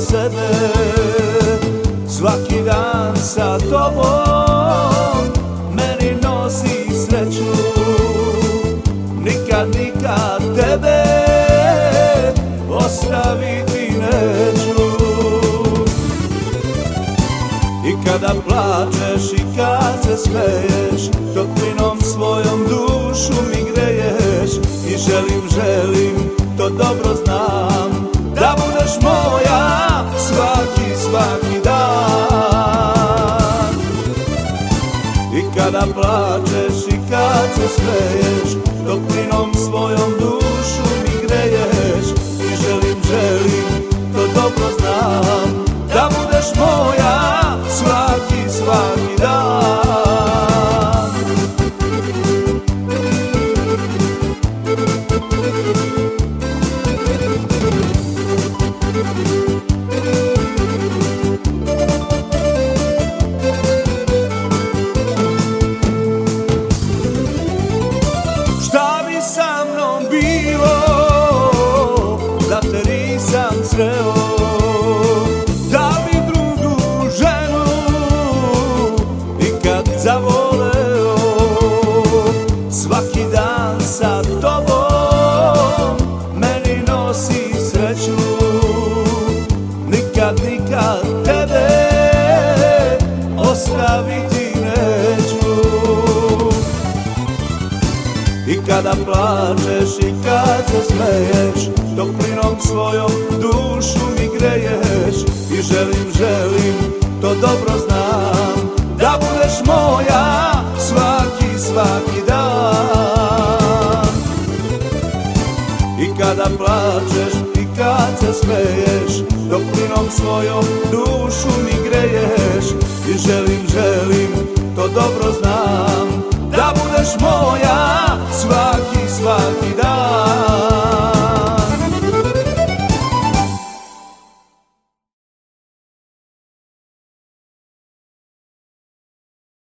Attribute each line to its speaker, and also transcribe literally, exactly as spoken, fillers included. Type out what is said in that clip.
Speaker 1: sebe. Svaki dan sa tobom meni nosi sreću, nikad, nikad tebe ostaviti neću. I kada plačeš i kad se smeješ, toplinom svojom dušu mi greješ. I želim, želim, to dobro znam, da budeš moja svaki, svaki dan. I kada plačeš i kad se smeješ, toplinom svojom dušu mi greješ. I želim, želim, to dobro znam, da budeš moja svaki, svaki dan. Šta bi sa mnom bilo da te nisam sreo? Da li drugu ženu ikad zavoleo? Svaki dan sa tobom meni nosi sreću, nikad, nikad tebe ostaviti neću. I kada plačeš i kad se smeješ, toplinom svojom dušu mi greješ. I želim, želim, to dobro znam, da budeš moja svaki, svaki dan. I kada plačeš i kad se smeješ, toplinom svojom dušu mi greješ. I želim, želim, to dobro znam, da budeš moja svaki, svaki dan.